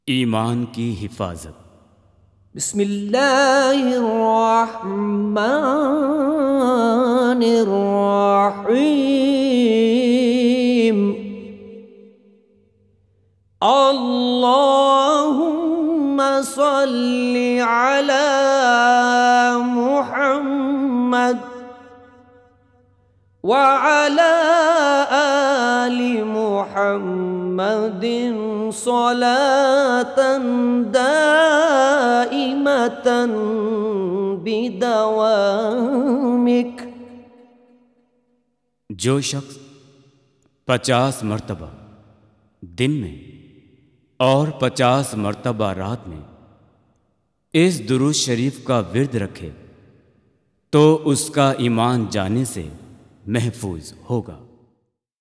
ईमान की हिफाजत। बिस्मिल्लाहिर्रहमानिर्रहीम। अल्लाहुम्मा सल्लि अला मुहम्मद व अला आलि मुहम्मदिन सलातन दाइमतन बिदवामिक। जो शख्स 50 मरतबा दिन में और 50 मरतबा रात में इस दुरूद शरीफ का विर्द रखे तो उसका ईमान जाने से महफूज होगा।